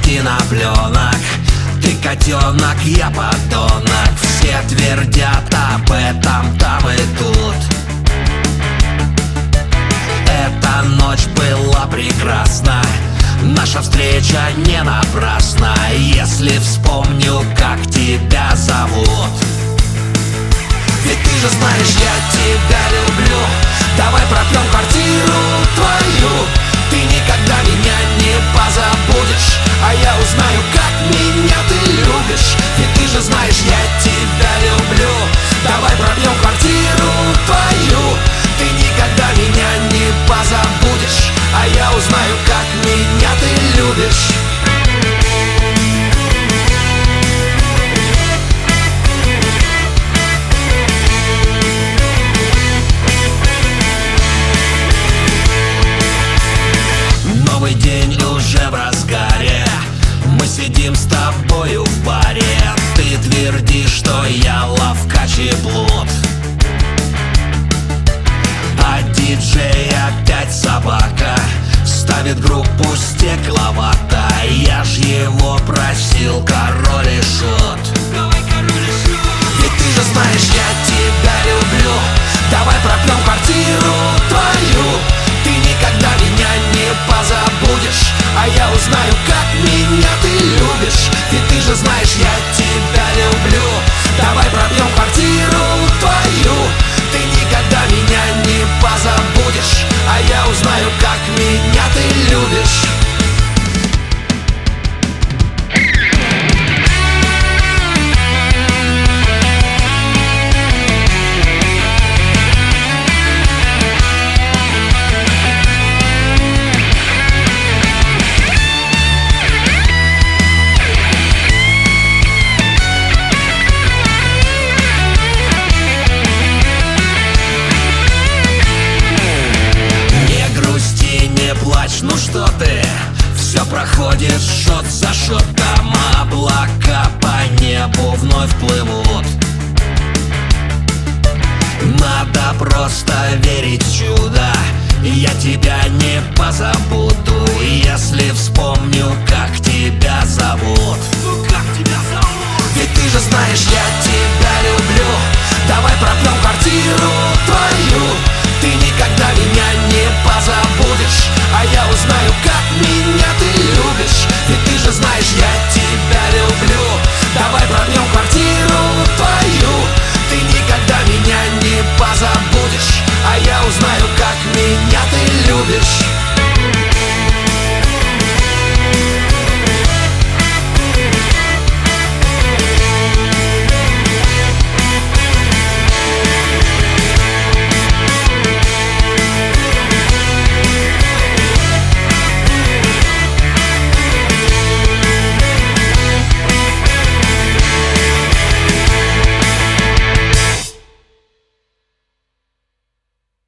кинопленок. Ты котенок, я подонок. Все твердят об этом там и тут. Эта ночь была прекрасна, наша встреча не напрасна. Если вспомню, как тебя зовут. Ведь ты же знаешь, я тебя люблю. Давай пропьем квартиру твою. Ты никогда меня не позабудешь, а я узнаю, как меня ты любишь. Ведь ты же знаешь, я тебя люблю. Давай пропьем квартиру твою. Ты никогда меня не позабудешь, а я узнаю, как меня ты любишь. Новый день уже в разгаре. Мы сидим с тобою в баре. Ты твердишь, что я ловкач и блуд, а диджей опять собака. Ставит группу Стекловата. Я ж его просил, король и шут. Ведь ты же знаешь, я тебя люблю. Давай пропьем квартиру твою. Ты никогда меня не позабудешь, а я узнаю, как меня ты любишь. Ведь ты же знаешь, я тебя люблю. Давай пропьем квартиру твою. Ты никогда меня не позабудешь, а я узнаю, как меня ты любишь. Ну что ты, все проходит шот за шотом. Облака по небу вновь плывут. Надо просто верить в чудо. Я тебя не позабуду, если вспомню, как тебя зовут. Ну как тебя зовут? Ведь ты же знаешь, я тебя люблю. Давай пропьем